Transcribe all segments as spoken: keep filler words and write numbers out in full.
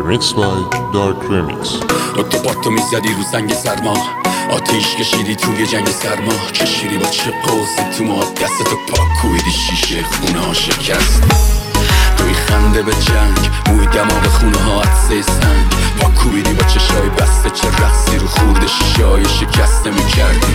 Remix by Dark Remix. تو پاتو میزدی رو سنگ سرما، آتیش کشیدی توی جنگ سرما، کشیدی با چه قوسی تو ما، دستتو پاک کویدی شیشه خونه ها شکست. توی خنده به جنگ، موی دماغ خونه ها عطسه سنگ، پاک کویدی با چشای بسته، چه رقصی رو خورده شیشه های شکسته میکردی.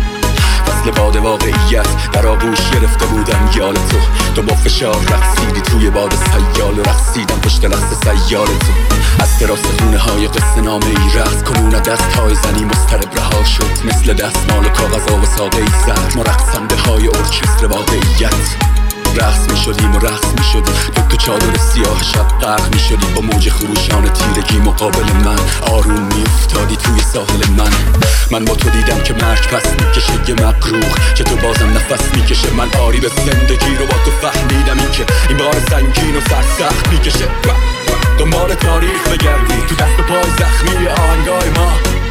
فصل باد واقعیت در آغوش گرفته بودم یال تو، تو با فشار رقصیدی توی باد سیال، رقصیدم پشت رقص سیال تو. از تراس خونه های قصه نامه ای رقص کنون، دست های زنی مضطرب رها شد، مثل دستمال کاغذ و ساقه ای زد ما رقصنده های ارکستر واقعیت. رقص می شدیم و رقص می شدی تو تو چادر سیاه شب غرق می شدی، با موج خروشان تیرگی مقابل من آروم می افتادی توی ساحل من. من با تو دیدم که مرگ پس می کشه یه مقروق، که تو بازم نفس می کشه. من آری به زندگی رو با تو فهمیدم، این که این بار سنگین و سرسخت می کشه. دنبال تاریخ بگردی تو دست و پای زخمی آهنگای ما،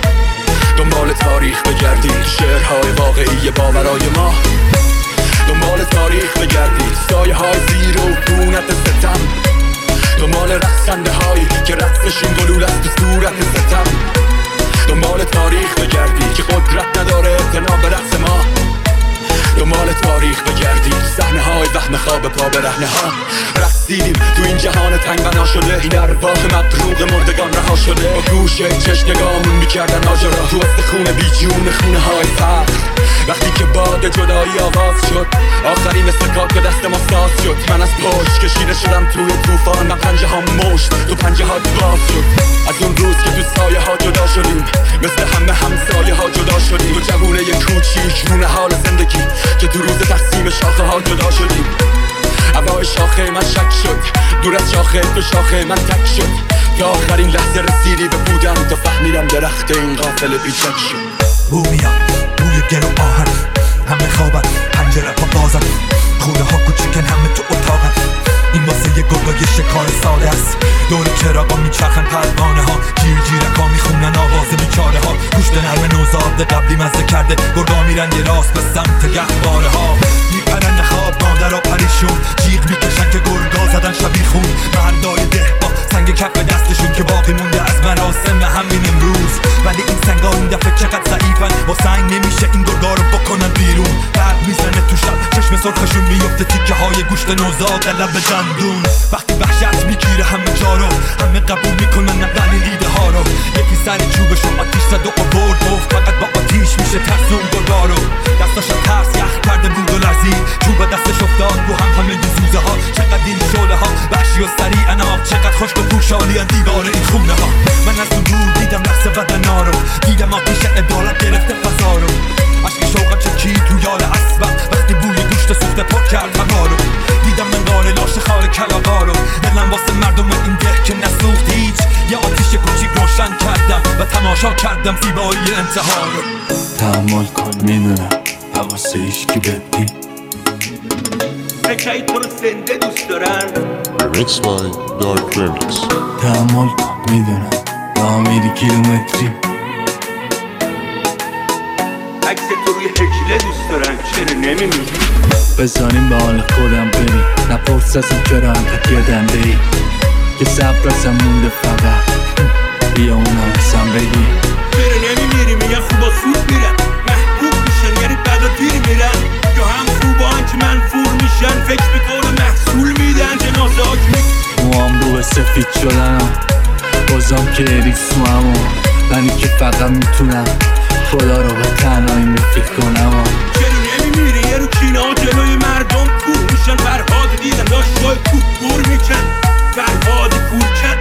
دنبال تاریخ بگردی تو شعرهای واقعی باورای ما، دنبال تاریخ بگردی سایه های زیر و دونت ستم، دنبال رقصنده هایی که رقصشون گلول است تو صورت ستم، دنبال تاریخ بگردی که قدرت نداره اعتنا به رقص ما، دنبال تاریخ بگردی تو صحنه های وهم خواب پا به رهنه ها. رقصیدیم تو این جهان تنگ بنا شده، این ارواح مبروغ مردگان رها شده، با گوشه چشم نگاهمون میکردن آجرا تو استخونه بی جون خونه های فقر. وقتی که باد جدایی آواز شد، آخرین استکاک به دست ما ساز شد. من از پشت کشیده شدم توی طوفان، من پنجه ها مشت تو پنجه ها باز شد. از اون روز که تو سایه ها جدا شدیم، مثل همه همسایه ها جدا شدیم. تو جوونه کوچیک مونه حال زندگی که تو روز تقسیم شاخه ها جدا شدیم. هوای شاخه من شک شد، دور از شاخه تو شاخه من تک شد. تا آخرین لحظه رسیدی به بودم، تا فهمیدم درخت این غافل بیچک شد. بو میاد بوی گل و آهن، همه خوابن پنجره پا بازن، خونه ها کوچیکن همه تو اتاقن. این واسه یه گرگای شکار ساده است، دور چراغا میچرخن پروانه ها، جیر جیرک ها میخونن آواز بیچاره ها. گوشت نرم نوزاد قبلی مزه کرده، گرگا میرن یه راست به سمت گهواره ها. میپرن خواب مادر ها پریشون، جیغ میکشن که گرگا زدن شبیخون. مردای ده با سنگ کف دستشون که باقی مونده از مراسم همین امروز. ولی این سنگا این دفعه چقدر ضعیفن، با سنگ نمیشه این گرگا رو بکنن بیرون. برق میزنه تو شب چشم سرخشون میفته تیکه های گوشت نوزاد لب دندون. وقتی وحشت میگیره همه جا رو، همه قبول میکنن نقل لیده ها رو. یکی سر چوبشو آتیش زد و آورد، گفت فقط با آتیش میشه ترس اون گرگا رو. دستاش ترس یخ کرده بود و لرزید، چوب دستش افتاد رو هم همه زوزه ها. چقدر این شعله ها وحشی و سریع اناق، چقدر خشک و پوشالیان دیوار این خونه ها. من از اون دور دیدم رقص بدنا رو، دیدم آتیش عدالت گرفته فضا رو. عشق شوقم چکید رو یال اسبم، وقتی بوی گوشت سوخته پر کرد هوا رو. دیدم منقار لاش خال کلاغا رو، دلم واسه مردم این ده که نسوخت هیچ. یه آتیش کوچیک روشن کردم و تماشا کردم زیبایی انتها رو. تحمل کن میدونم حواسه ایشکی بدی، فکرهای تو رو زنده دوست دارن. Remix by Dark Remix. تحمل کن میدونم راه میری کیلومتری، عکس تو روی هجله دوست دارن، چرا نمیمیری؟ بزنیم به حال خودم بری، نپرس ازم چرا انقدر گردنده ای، که صبر ازم مونده فقط بیا اونم ازم بگی. چرا نمیمیری؟ میگن خوبا سود میرن، محبوب میشن یعنی بدا دیر میرن، یا هم خوبان که منفور میشن، فکر میکنه محصول میدن جنازه ها که موام رو به سفید شدنم، بازم که اریکسو همون منی که فقط میتونم خدا رو به تنهایی میفکر کنم. چرا نمیمیری؟ یه رو کینه ها جلوی مردم کور میشن، فرهاد دیدم داشت شای کوب گور میکن، فرهاد کور کن.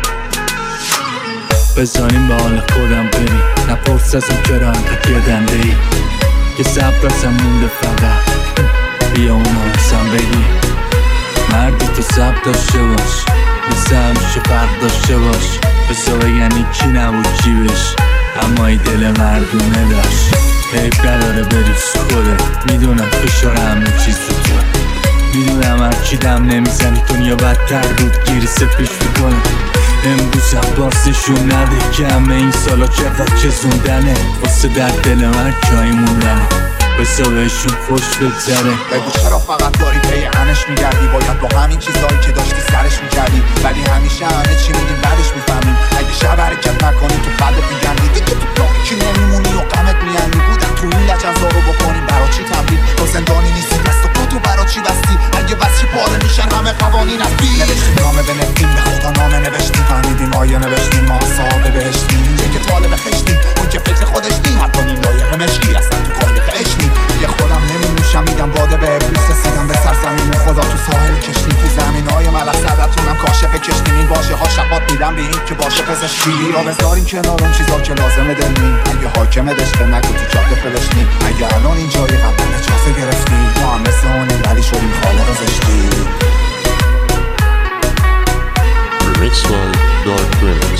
بزنیم به حال خودم بری، نپرس ازم چرا انقدر گردنده ای، که صبر ازم مونده فقط بیا اونم ازم بگی. مردی تو صبر داشته باش، مثل همیشه فرق داشته باش، بسا بگن کی نبود چی بش، اما ای دل مردونه داشت. حیب نداره بریز خوده، میدونم فشار همه چیز رو تو، میدونم هرچی دم نمیزنی دنیا بدتر بود گیری سپیش میکنه. امروز هم باسشون نده که همه این سالا چقدر چزوندنه، واسه در دل من جایی موندنه، بسا بهشون خوش بگذره. بگو چرا فقط داری پی تنش میگردی. باید با همین چیزایی که داشتی سرش میکردی، ولی همیشه همه چی میگیم بعدش میفهمیم. اگه شب حرکت نکنی تو قلبت میگندی، دیگه تو پاکی نمیمونی و غمت میاندی. بودن تو این لجنزا رو بکنیم برا چی تمرین؟ تو زندانی نیستی دست و پا تو برا چی بستی؟ اگه بس چی پاره میشن همه قوانین از بی نوشتیم نامه بنویسیم، به خدا نامه نوشتیم، فهمیدیم آیه نوشتیم، ما صاحب بهشتیم. اینجا که طالب خشتیم، اون که فکر خودش نیم، حتی نیم لایق مشکی اصلا تو کاری خشتیم. یه خودم نمی‌نوشم میدم باده به ابلیس، رسیدم به سرزمین خدا تو ساحل کشتیم. تو زمینای ملک صدتونم کاشف کشتیم. این باشه ها شبات میدم به این که باشه پزشکی. را بذاریم کنار اون چیزا که لازمه دلنی. اگه حاکم دشته نگو تو جاده فلشنی. اگه الان اینجایی قبل اجازه گرفتی، ما هم مثل اونیم ولی شدیم خالق زشتی. Remix by Dark Remix.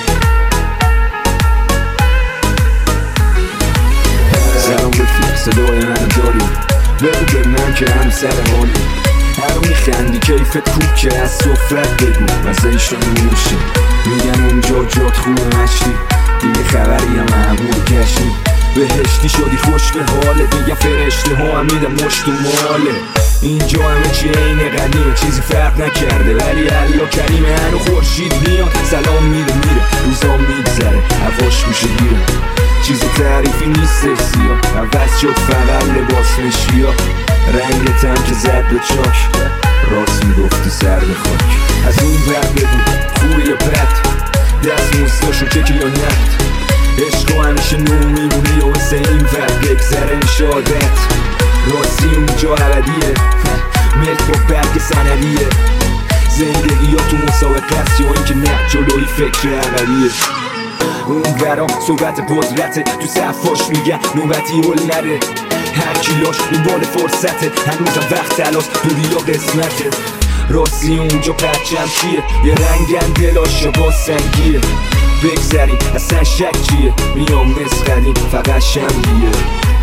سلام رفیق، صدای منو داری؟ بگو به من که هم سر حالی. هر میخندی کیفت خوب که از صفرت بگو مزهشون میشه. میگن اونجا جات خوبه مشتی، دیگه خبری هم معمول کشی. بهشتی شدی خوش به حاله، دیگه فرشته ها هم میدن مشت و ماله. اینجا همه چی عین قدیمه، چیزی فرق نکرده ولی الله کریمه. هنو خورشید میاد سلام میده میره، روزا میگذره هواش میشه گیره. چیز تعریفی نیست سیاه، عوض شد فقط لباس نشیا. رنگت هم که زد به چاک، راست میگفتی سر به خاک. از اون بر بگو خوبه یا بد، دست موستاشو چکی یا نفت. عشق و همیشه نو میمونی و واسه این ور بگذره شادت. راستی اونجا عبدیه، ملک با برگ سندیه. زندگی یا تو مسابقه است یا اینکه نه جلوی فکر عقلیه. اون برا صحبت قدرته، تو صفاش میگن نوبتی هل نره. هر کیلاش دنبال فرصته، هنوزم وقت تلاس دوری یا قسمته. راستی اونجا پرچم چیه، یه رنگن دلاش یا با سنگیه. بگذریم اصلا شک چیه، میام مثل قدیم فقط شمگیه.